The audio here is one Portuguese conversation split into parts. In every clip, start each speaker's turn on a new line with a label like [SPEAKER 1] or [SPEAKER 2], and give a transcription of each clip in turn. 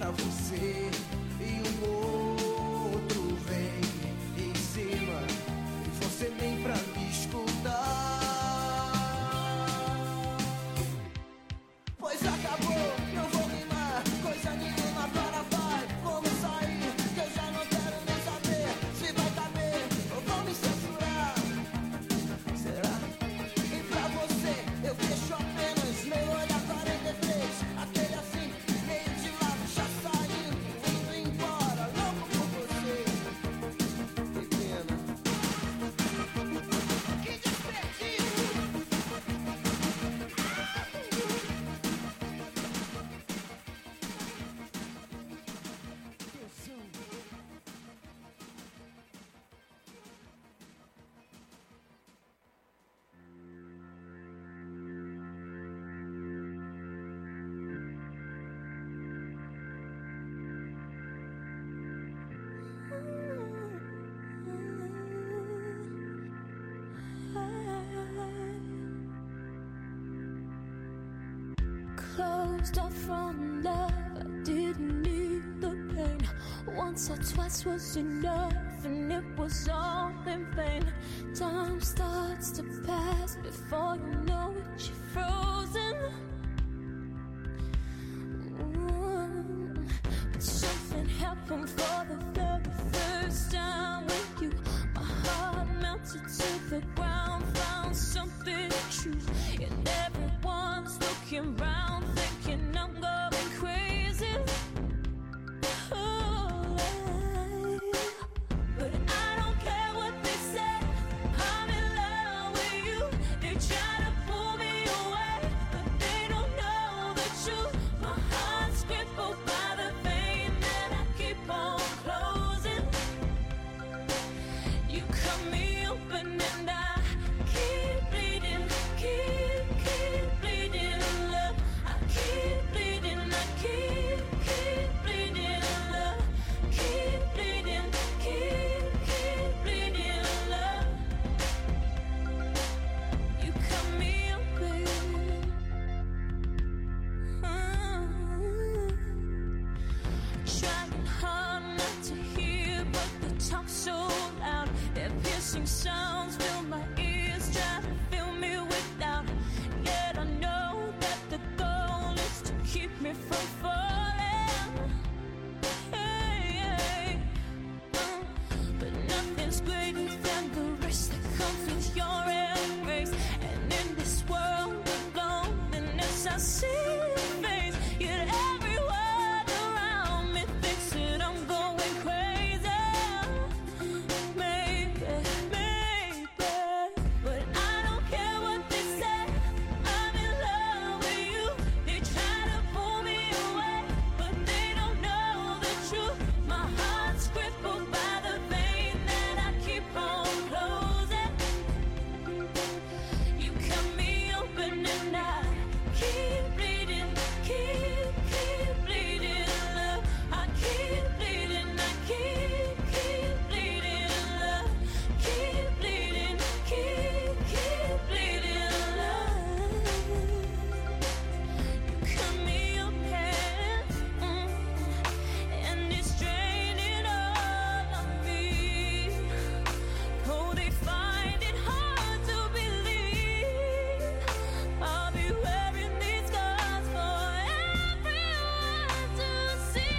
[SPEAKER 1] pra você e outro vem em cima e você nem pra me escutar. Pois acabou, não vou rimar coisa nenhuma para vai. Como sair, que eu já não quero nem saber se vai caber ou vão me censurar. Será? E pra você eu fecho apenas meu olhar 43. Aquele assim, meio de lado, já saindo, indo embora, louco por você. Que pena. Que desperdício.
[SPEAKER 2] Closed off from love, I didn't need the pain. Once or twice was enough, and it was all in vain. Time starts to pass before you know it, you're frozen. But something happened for the very first time with you. My heart melted to the ground, found something true. And everyone's looking round, thinking I'm going crazy. Oh, but I don't care what they say. I'm in love with you. They try to pull me away, but they don't know the truth. My heart's crippled by the pain that I keep on closing. You cut me open and I keep bleeding, keep bleeding, love. I keep bleeding, I keep bleeding, love. Keep bleeding, keep bleeding, love. You cut me open. Trying hard not to hear, but the talk's so loud. Their piercing sounds fill my ears, try to fill me with doubt. Yet I know that the goal is to keep me from falling. Hey, hey. But nothing's greater than the risk that comes with your embrace. And in this world of loneliness, I see your face. Yet every word around me thinks that I'm going crazy. Maybe, but I don't care what they say. I'm in love with you. They try to pull me away, but they don't know the truth. My heart's crippled by the pain that I keep on closing. You cut me open and I keep bleeding, keep bleeding, love. I keep bleeding, I keep bleeding, love. Keep bleeding, keep bleeding, love. You cut me open, and it's draining all of me. Oh, they find it hard to believe I'll be wearing these scars for everyone to see.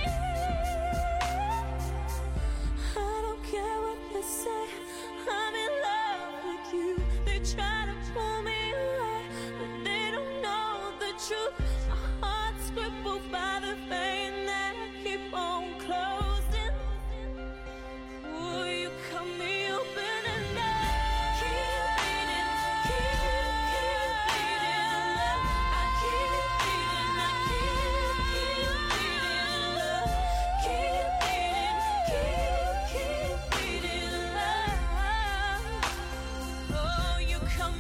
[SPEAKER 2] I don't care what they say. I'm in love with you. They try to pull me away, but they don't know the truth. My heart's crippled by the pain that I keep on closing. Ooh, you cut me open and I keep bleeding, love. I keep bleeding, I keep bleeding, love. Keep bleeding, love. Oh, you cut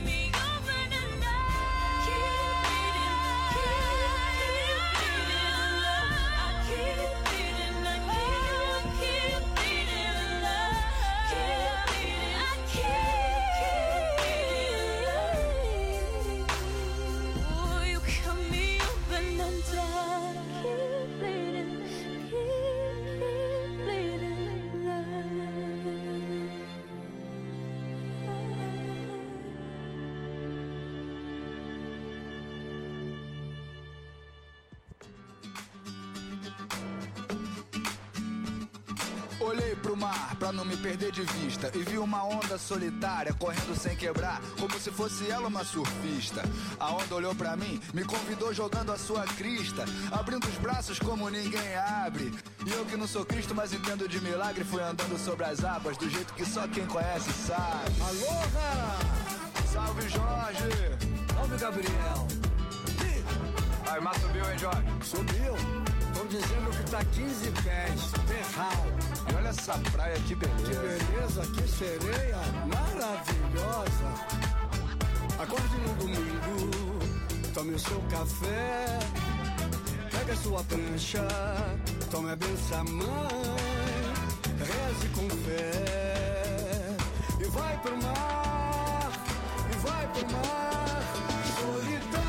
[SPEAKER 3] pro mar pra não me perder de vista e vi uma onda solitária correndo sem quebrar, como se fosse ela uma surfista. A onda olhou pra mim, me convidou jogando a sua crista, abrindo os braços como ninguém abre. E eu que não sou Cristo, mas entendo de milagre, fui andando sobre as águas do jeito que só quem conhece sabe.
[SPEAKER 4] Aloha!
[SPEAKER 3] Salve, Jorge!
[SPEAKER 4] Salve, Gabriel!
[SPEAKER 3] Aí, mas subiu, hein, Jorge?
[SPEAKER 4] Subiu. Estão dizendo que tá 15 pés, terral.
[SPEAKER 3] E olha essa praia, que beleza.
[SPEAKER 4] Que beleza, que sereia maravilhosa. Acorde no domingo, tome o seu café, pega a sua prancha, tome a benção, mãe, reze com fé e vai pro mar, e vai pro mar, solitário.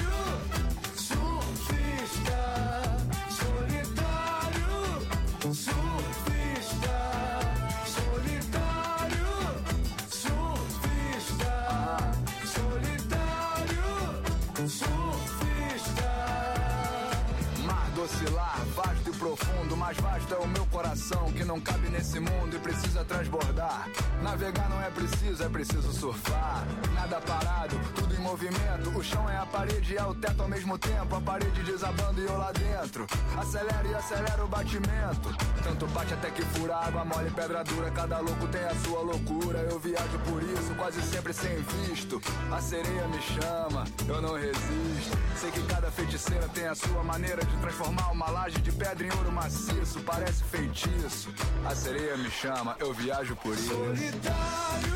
[SPEAKER 3] Oscilar, vasto e profundo, mais vasto é o meu coração que não cabe nesse mundo e precisa transbordar. Navegar não é preciso surfar. Nada parado, tudo em movimento. O chão é a parede e é o teto ao mesmo tempo. A parede desabando e eu lá dentro. Acelera e acelera o batimento. Tanto bate até que fura, água mole, pedra dura. Cada louco tem a sua loucura. Eu viajo por isso, quase sempre sem visto. A sereia me chama, eu não resisto. Sei que cada feiticeira tem a sua maneira de transformar uma laje de pedra em ouro maciço, parece feitiço. A sereia me chama, eu viajo por isso.
[SPEAKER 4] Solitário,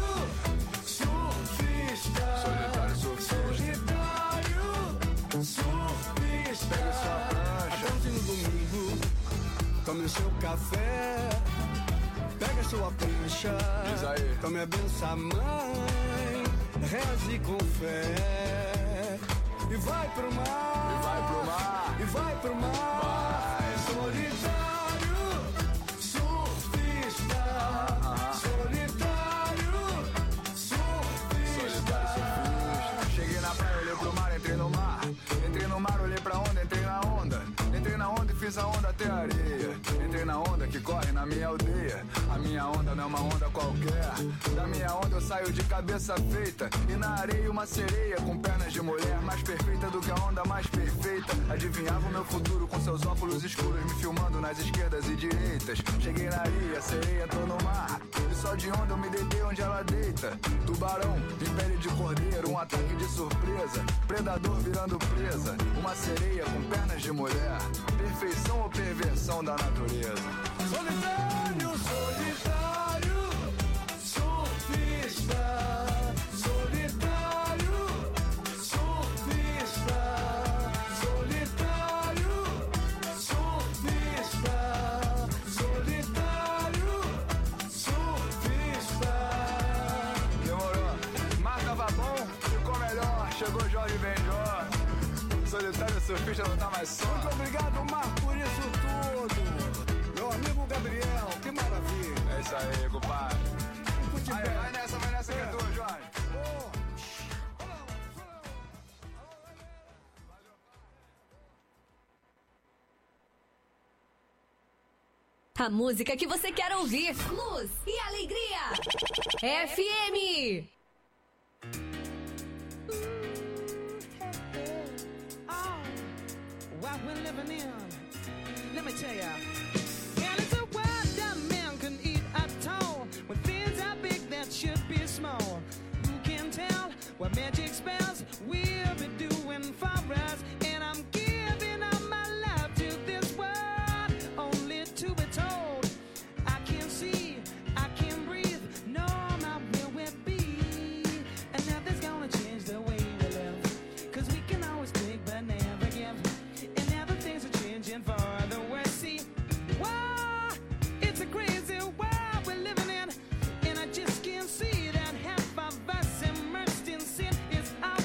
[SPEAKER 4] surfista.
[SPEAKER 3] Solitário, surfista.
[SPEAKER 4] Solitário, surfista.
[SPEAKER 3] Pega sua prancha.
[SPEAKER 4] Acorde no domingo, tome o seu café, pega sua prancha.
[SPEAKER 3] Diz aí.
[SPEAKER 4] Tome a benção, mãe, reze com fé e vai pro mar.
[SPEAKER 3] E vai pro mar.
[SPEAKER 4] E vai pro mar.
[SPEAKER 3] Vai.
[SPEAKER 4] Solitário, surfista. Solitário, surfista.
[SPEAKER 3] Solitário, surfista. Cheguei na praia, olhei pro mar, entrei no mar. Entrei no mar, olhei pra onda, entrei na onda. Entrei na onda e fiz a onda até a areia. Entrei na onda que corre na minha aldeia. A minha onda não é uma onda qualquer. Da minha onda eu saio de cabeça feita. E na areia uma sereia com pernas de mulher, mais perfeita do que a onda mais perfeita. Adivinhava o meu futuro com seus óculos escuros, me filmando nas esquerdas e direitas. Cheguei na areia, a sereia entrou no mar. E só de onda eu me deitei onde ela deita. Tubarão, em pele de cordeiro, um ataque de surpresa. Predador virando presa. Uma sereia com pernas de mulher. Perfeição ou perversão da natureza?
[SPEAKER 4] Solitário, solitário, surfista. Solitário, surfista. Solitário, surfista. Solitário, surfista.
[SPEAKER 3] Demorou. Mar tava bom, ficou melhor. Chegou Jorge Benjó. Solitário surfista não tá mais só.
[SPEAKER 4] Muito obrigado, Mar, por isso tudo. Meu amigo Gabriel, que maravilha.
[SPEAKER 3] É isso aí, compadre. Vai nessa que é tua, Jorge.
[SPEAKER 5] A música que você quer ouvir. Luz e alegria. FM.
[SPEAKER 6] What we're living in, let me tell ya. And it's a world that man can eat at all. When things are big that should be small. Who can tell what magic spells we'll be doing for us? And I'm giving up my life to this world, only to be told I can't see, I can't breathe, no, not where we'll be. And nothing's gonna change the way we live, 'cause we can always take but never give. And now the things are changing for the worse. See, wow, it's a crazy world we're living in, and I just can't see that half of us immersed in sin is our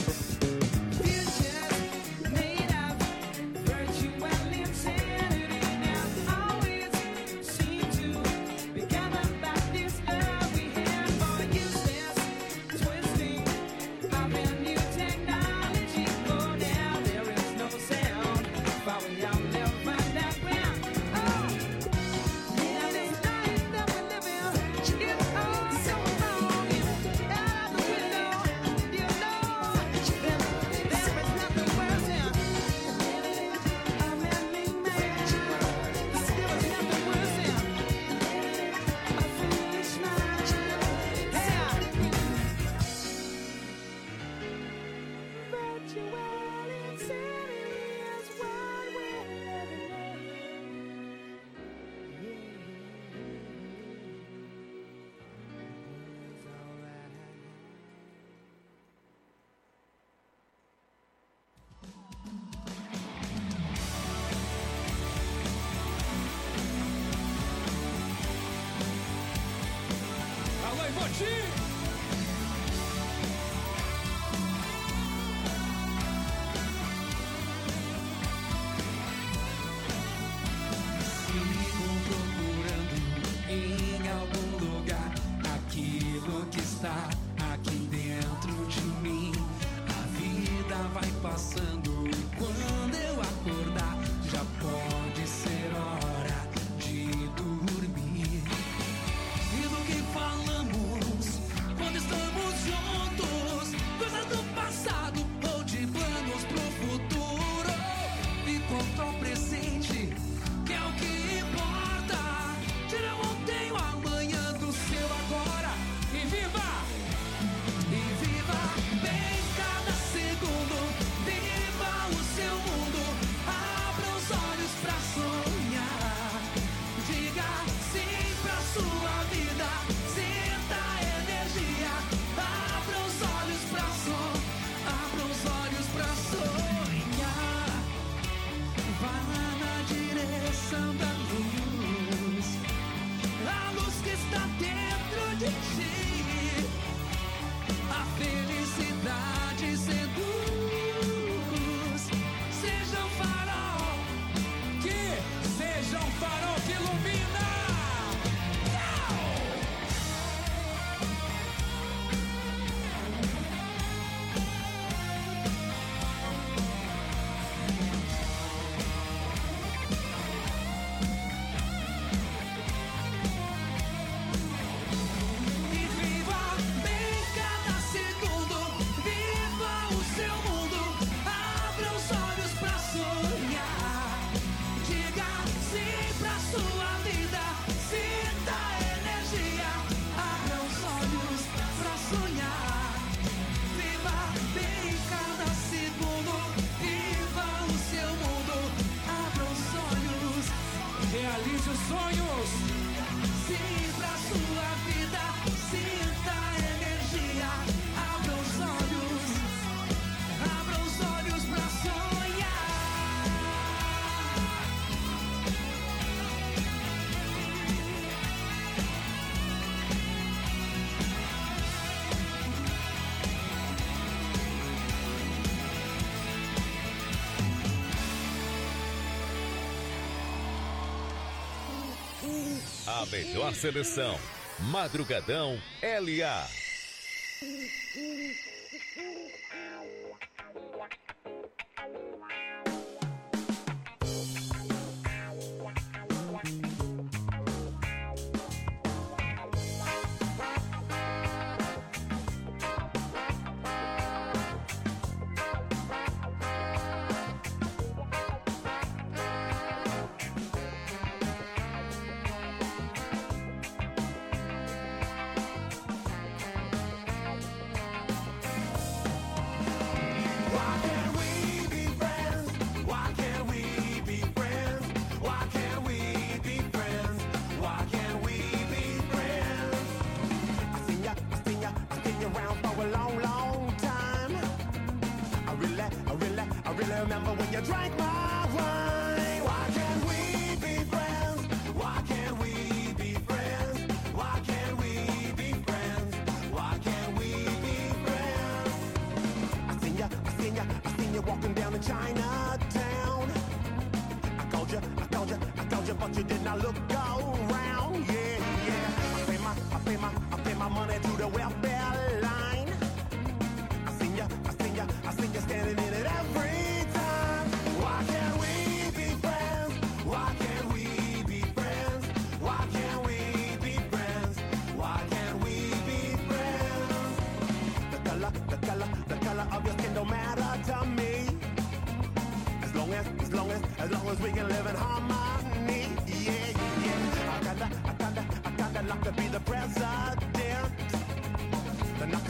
[SPEAKER 7] A melhor seleção, Madrugadão LA.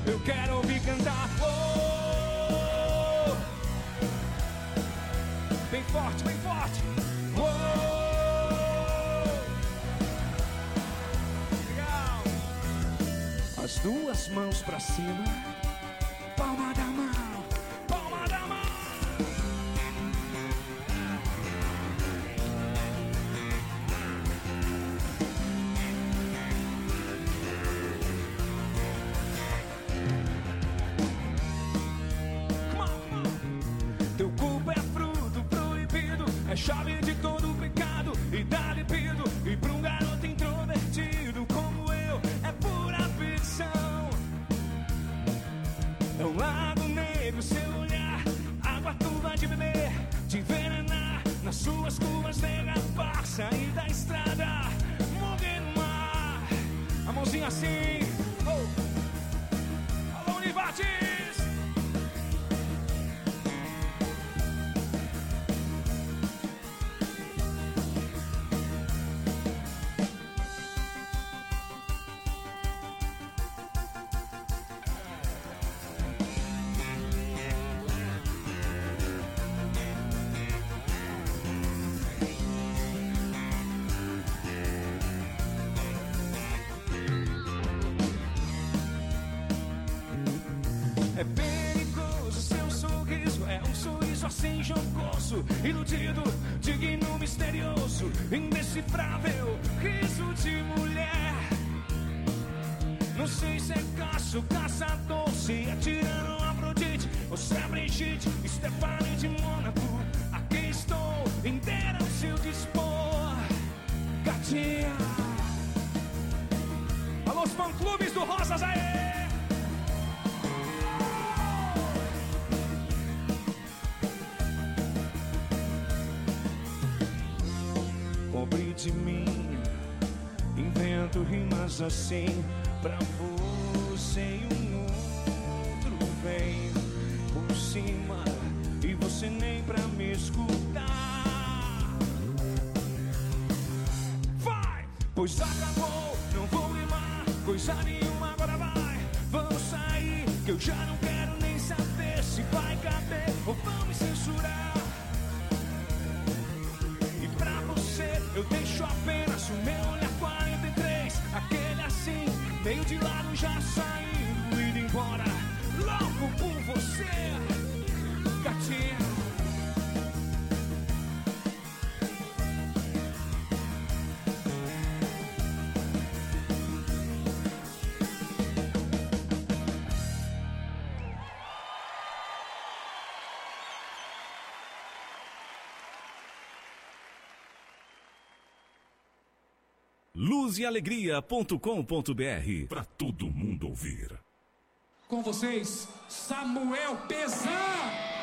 [SPEAKER 8] eu quero ouvir cantar. Oh, bem forte, bem forte. Oh, legal. As duas mãos pra cima, palma da mão, palma da mão. Teu corpo é fruto proibido, é chave de todo pecado e dá libido. E pra um garoto introvertido como eu, é pura ficção. É um lago negro, seu olhar, água turva de beber, de envenenar. Nas suas curvas, nega, par, sair da estrada, morrer no mar. A mãozinha assim, oh. Alô, Univates! É perigoso seu sorriso, é um sorriso assim jocoso, iludido, digno, misterioso, indecifrável, riso de mulher. Não sei se é caço, caçador, se é tirano, Afrodite, ou se é Brigitte, Stefani de Mônaco. Aqui estou, inteira ao seu dispor, gatinha. Alô, os fã-clubes do Rosas, aê! Pobre de mim, invento rimas assim pra você e um outro vem por cima e você nem pra me escutar. Vai! Pois acabou, não vou rimar coisa nenhuma, agora vai. Vamos sair, que eu já não quero nem saber se vai caber ou vão me censurar. Eu deixo apenas o meu olhar 43, aquele assim, meio de lado já saindo, indo embora, louco por você, gatinha.
[SPEAKER 9] luzealegria.com.br para todo mundo ouvir.
[SPEAKER 10] Com vocês, Samuel Pezan.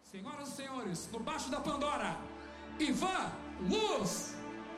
[SPEAKER 10] Senhoras e senhores, no baixo da Pandora, Ivan Luz.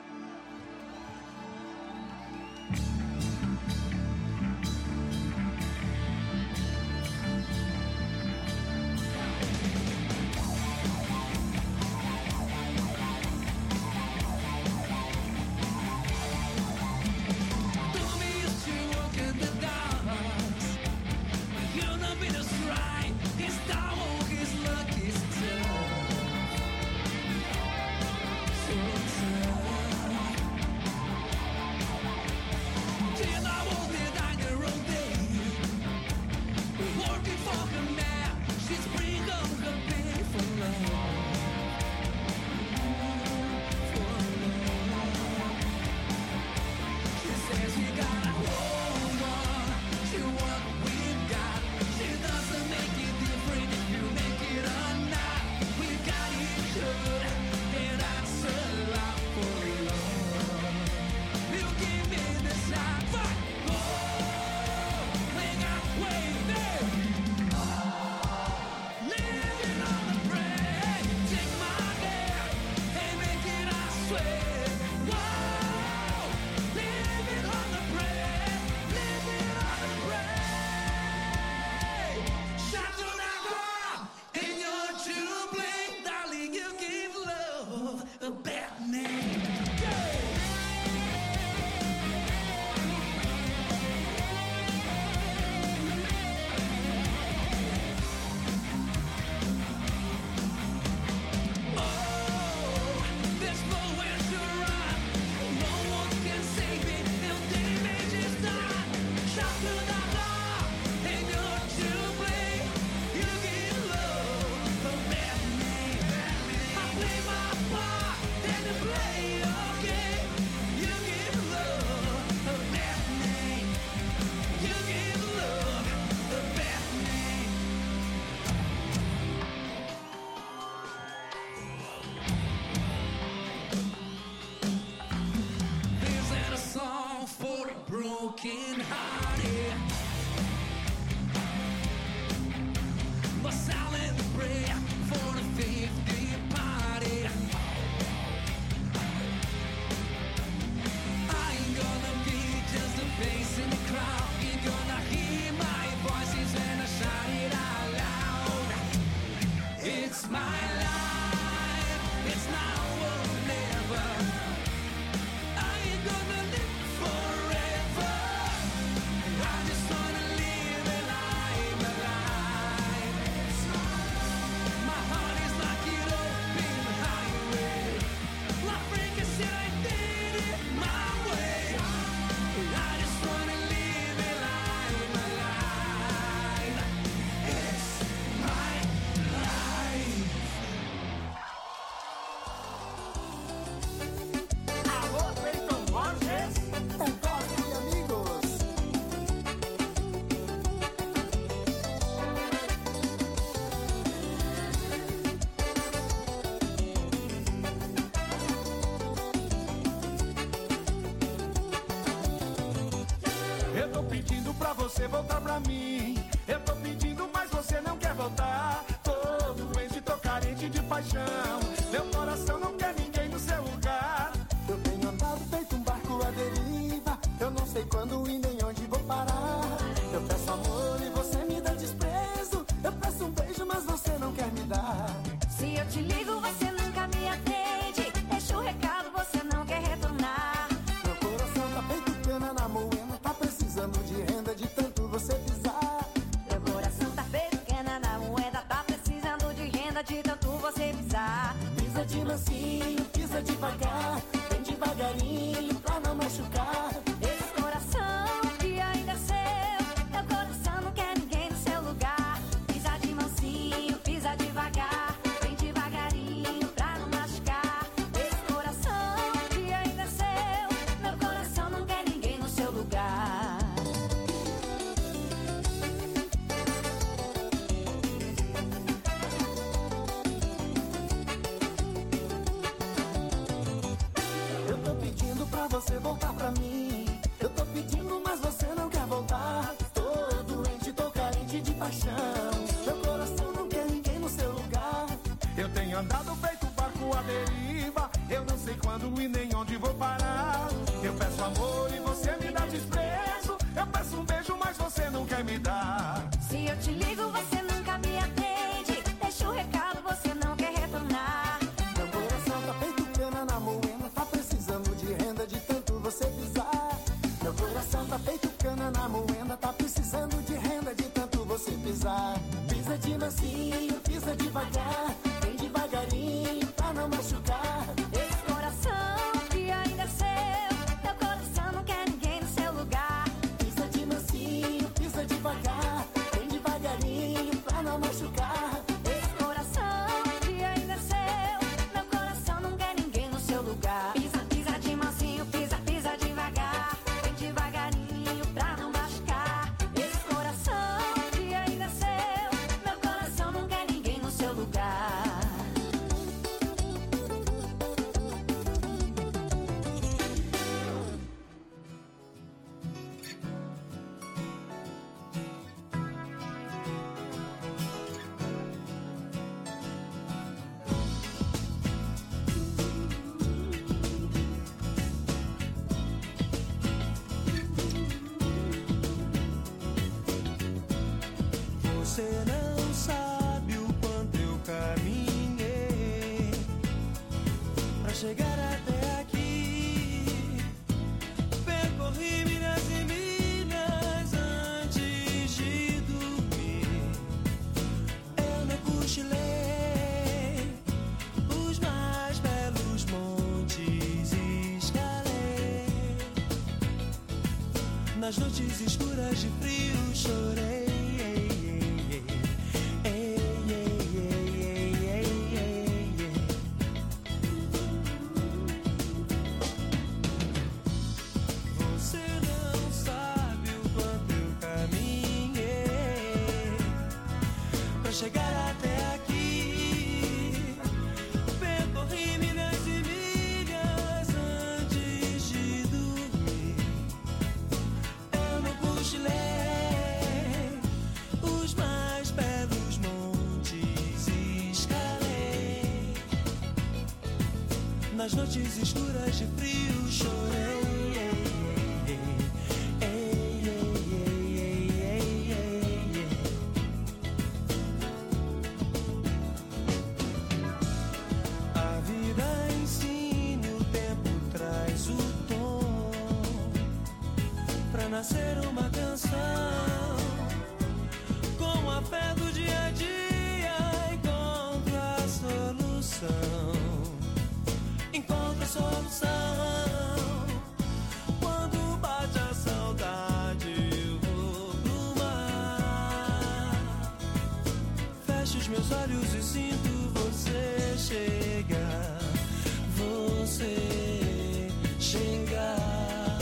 [SPEAKER 4] Broken hearted, a silent prayer for the 50th party. I ain't gonna be just a face in the crowd. You're gonna hear my voices when I shout it out loud. It's my life, it's now or never. I ain't gonna live forever. I just wanna live a life, a life. My heart is like an open highway. La Franca said I did it my way. I just wanna live a life, a life. It's my life.
[SPEAKER 1] Alô, Cleiton Borges. É Cosme e amigos.
[SPEAKER 11] Eu tô pedindo pra você voltar pra mim. Eu tô pedindo, mas você não quer voltar. Tô doente, tô carente de paixão. Meu coração não quer ninguém no seu lugar.
[SPEAKER 1] Eu tenho andado feito um barco à deriva. Eu não sei quando e nem onde vou parar. Eu peço amor e você me dá desprezo. Eu peço um beijo, mas você não quer me dar.
[SPEAKER 2] Se eu te ligo, você nunca me atende. Deixa o recado, você não quer retornar.
[SPEAKER 1] Meu coração tá feito cana na moema. Tá precisando de renda de tanto você pisar.
[SPEAKER 2] Meu coração tá feito cana na moeda. Tá precisando de renda de tanto você pisar.
[SPEAKER 1] Pisa de mansinho, pisa devagar. Vem devagarinho pra não machucar.
[SPEAKER 2] Esse coração que ainda é seu. Meu coração não quer ninguém no seu lugar. Pisa de mansinho, pisa devagar. Vem devagarinho pra não machucar. Esse coração que ainda é seu. Meu coração não quer ninguém no seu lugar.
[SPEAKER 1] Eu tô pedindo pra você voltar pra mim. Eu tô pedindo, mas você não quer voltar. Tô doente, tô carente de paixão. Meu coração não quer ninguém no seu lugar.
[SPEAKER 4] mansinho, pisa devagar, vem devagarinho pra não machucar.
[SPEAKER 2] Esse coração que ainda é seu, meu coração não quer ninguém no seu lugar.
[SPEAKER 4] Pisa de mansinho, pisa devagar, vem devagarinho pra não machucar.
[SPEAKER 2] Esse coração que ainda é seu, meu coração não quer ninguém no seu lugar. Pisa, pisa de mansinho, pisa, pisa devagar, vem devagarinho pra não machucar. Esse coração que ainda é seu, meu coração não quer ninguém no seu lugar.
[SPEAKER 12] Você não sabe o quanto eu caminhei pra chegar até aqui. Percorri milhas e milhas antes de dormir. Eu não cochilei, os mais belos montes escalei. Nas noites escuras de frio chorei. Você não sabe o quanto eu caminhei pra chegar até aqui. Percorri milhas e milhas antes de dormir. Eu não cochilei, os mais belos montes escalei. Nas noites escuras de frio chorei. A vida ensina, o tempo traz o tom pra nascer uma canção. Com a fé do dia a dia encontra a solução. Encontra a solução. Quando bate a saudade eu vou pro mar. Fecho os meus olhos e sinto você chegar. Você chegar.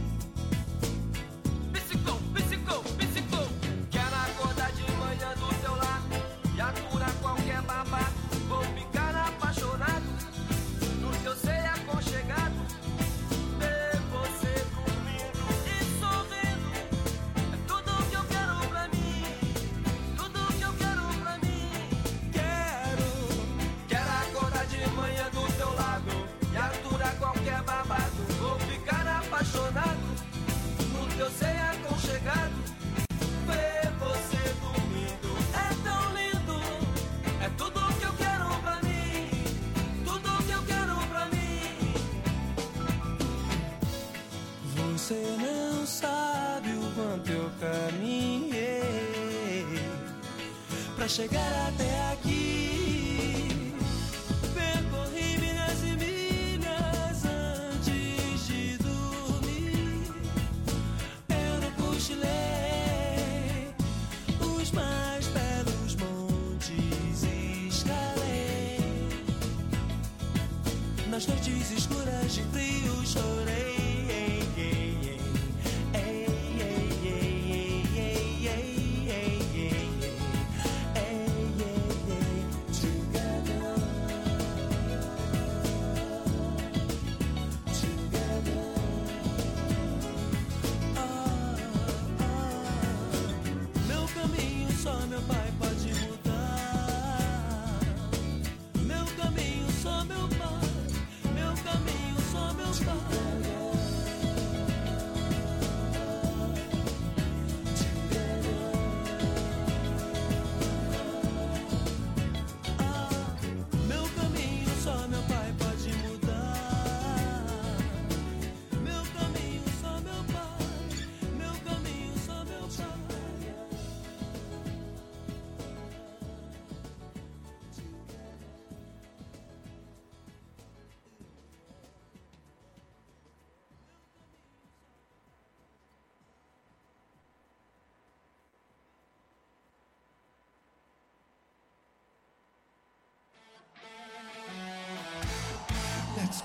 [SPEAKER 13] Psicou, psicou, psicou. Quero acordar de manhã do teu lado e aturar qualquer babado. Vou ficar apaixonado no teu ser aconchegado. Ver você dormindo e sorrindo é tudo que eu quero pra mim. Tudo que eu quero pra mim. Quero acordar de manhã do teu lado e aturar qualquer babado. Vou ficar apaixonado no teu ser aconchegado. Ver você dormindo é tão lindo. É tudo que eu quero pra mim. Tudo que eu quero pra mim.
[SPEAKER 12] Você não sabe o quanto eu caminhei pra chegar até aqui. Percorri milhas e milhas antes de dormir. Eu não cochilei, os mais belos montes escalei. Nas noites escuras de frio chorei. Meu caminho só meu pai pode mudar. Meu caminho só meu pai. Meu caminho só meu pai.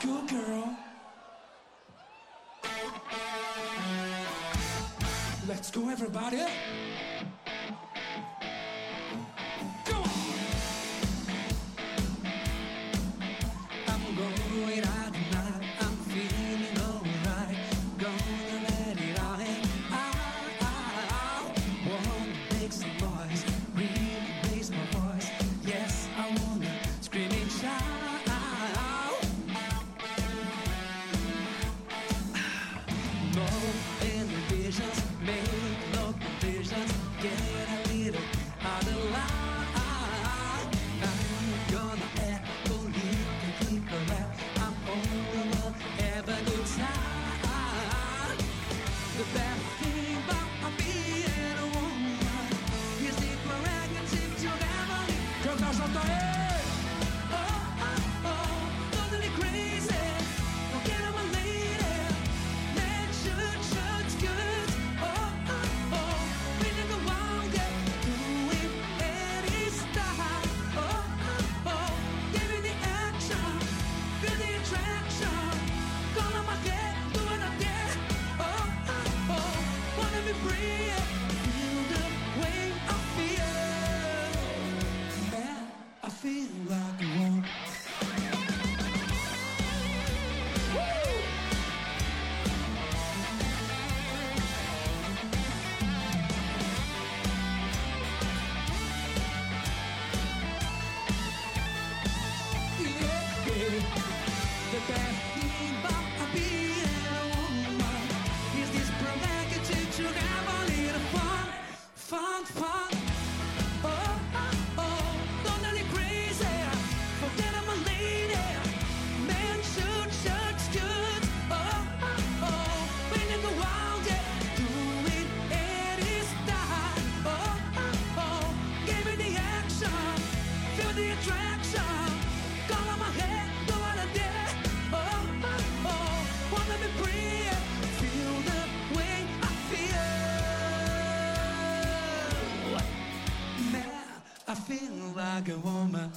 [SPEAKER 10] Good girl. Let's go, everybody. Go on. I'm going out tonight. I'm feeling alright. Gonna let it all hang out. Wanna make some noise. Really raise my voice. Yes, I wanna scream and shout. No inhibitions, make no provisions. Get a little out of line. I'm gonna act politically correct. I'm gonna have a good time. The best thing about being a woman is the prerogative to never leave. Canta junto aí! Oh, oh, oh, totally crazy. Forget I'm a lady. Man should good. Oh, oh, oh, we never want it. Doing any style. Oh, oh, oh, give me the action. Feel the attraction. Call on my head, doing a dance. Oh, oh, oh, wanna be free. Feel the way I feel. Yeah, I feel like a woman. The best thing about being a woman is this prerogative to have a little fun, fun, fun. Oh, oh, oh, totally crazy. Forget I'm a lady. Men should good. Oh, oh, oh, when you go out, yeah, do it any style. Oh, oh, oh, give me the action, feel the attraction. Call on my head, go out of there. Oh, oh, oh, wanna be free. Feel the way I feel. Man, I feel like a woman.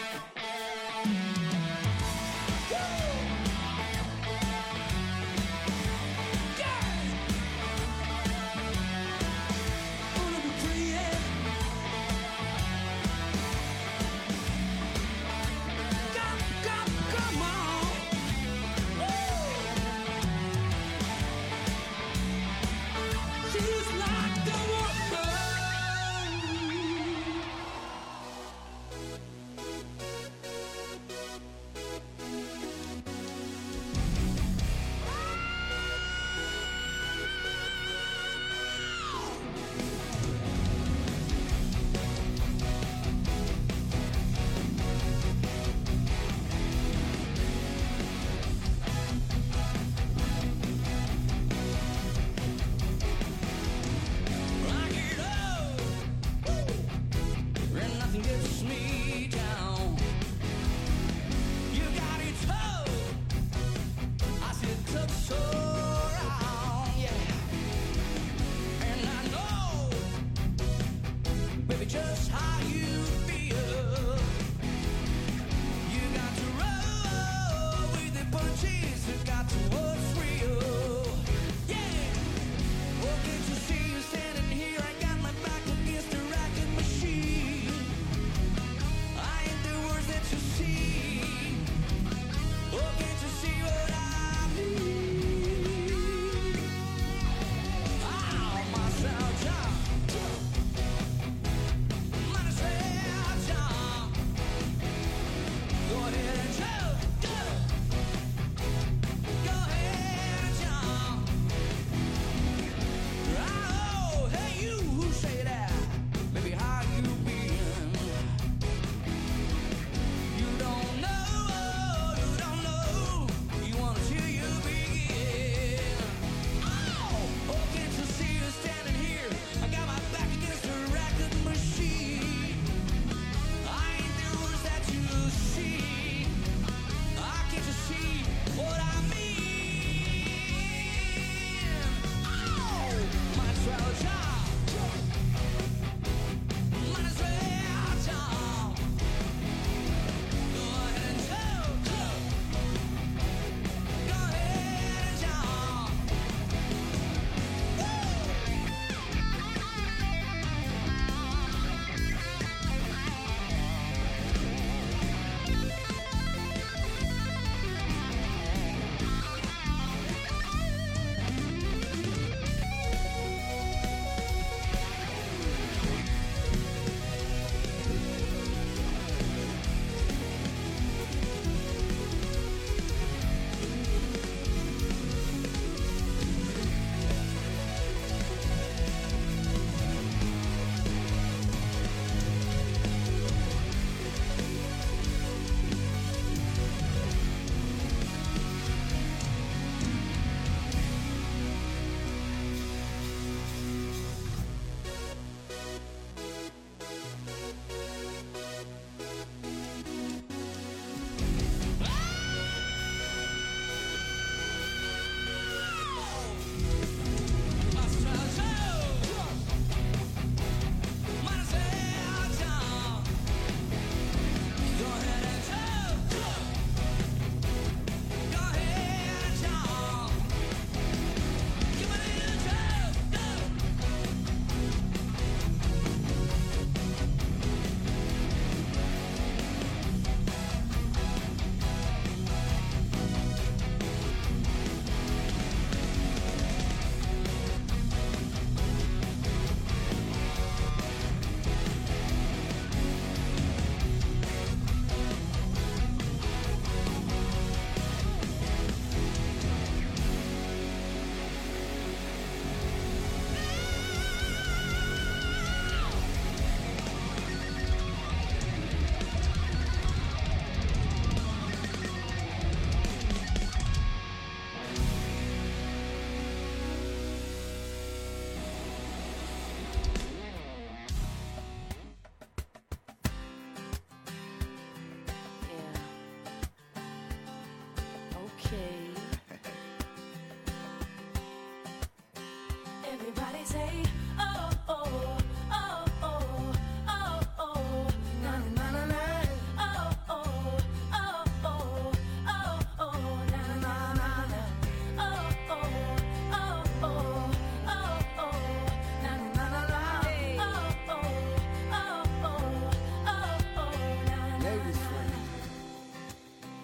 [SPEAKER 10] Wanna be free, yeah. Come on. She's like the woman.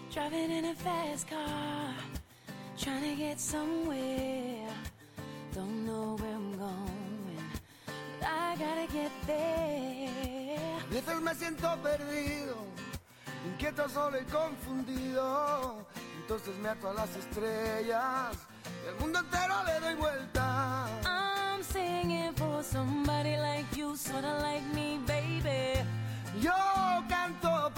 [SPEAKER 2] Driving in a fast car, trying to get somewhere. Don't know where I'm going, but I gotta get there.
[SPEAKER 14] A veces me siento perdido, inquieto, solo y confundido. Entonces me ato a las estrellas, el mundo entero le doy vuelta.
[SPEAKER 2] I'm singing for somebody like you, sorta like me, baby.
[SPEAKER 14] Yo canto